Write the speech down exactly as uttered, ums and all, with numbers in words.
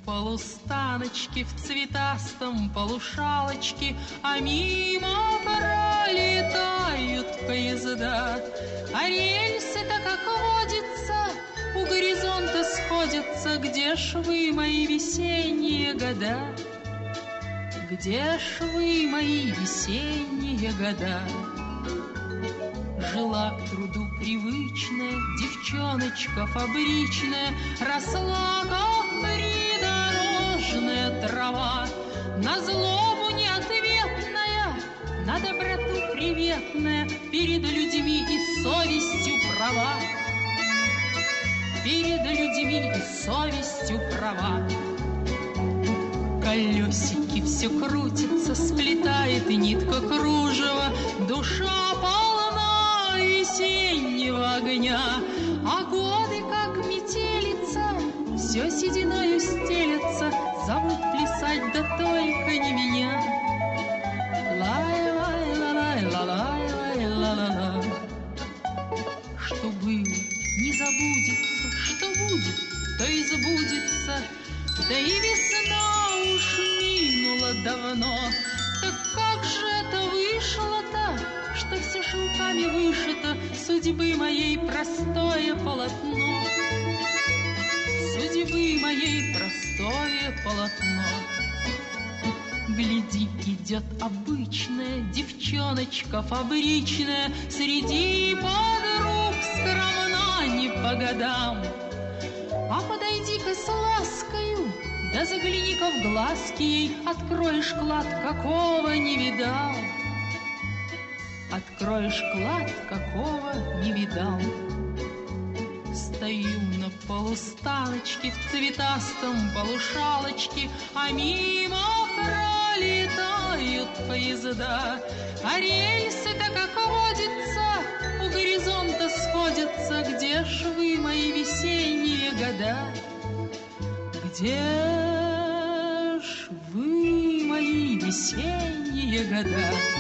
полустаночке, в цветастом полушалочке, а мимо пролетают поезда. А рельсы-то, как водится, у горизонта сходятся. Где ж вы, мои весенние года? Где ж вы, мои весенние года? Жила к труду привычная девчоночка фабричная, росла, как придорожная трава, на злобу неответная, на доброту приветная, перед людьми и совестью права, перед людьми и совестью права. Колесики все крутится, сплетает и нитка кружева, душа полна весеннего огня, а годы, как метелица, все сединою стелется, зовут плясать, да только не меня. Лай-лай-ла-лай-ла-лай-ла-лай-ла-ла. Что было, не забудется, что будет, то и забудется. Да и весна уж минула давно. Так как же это вышло-то, что все шелками вышито, судьбы моей простое полотно, судьбы моей простое полотно? Гляди, идет обычная девчоночка фабричная, среди подруг скромна не по годам. А подойди-ка с ласкою, да загляни-ка в глазки ей, откроешь клад, какого не видал, откроешь клад, какого не видал. Стою на полустаночке, в цветастом полушалочке, а мимо пролетают поезда, а рельсы-то, как водится, у горизонта сходятся. Где ж вы, мои весенние года? Где ж вы, мои весенние года?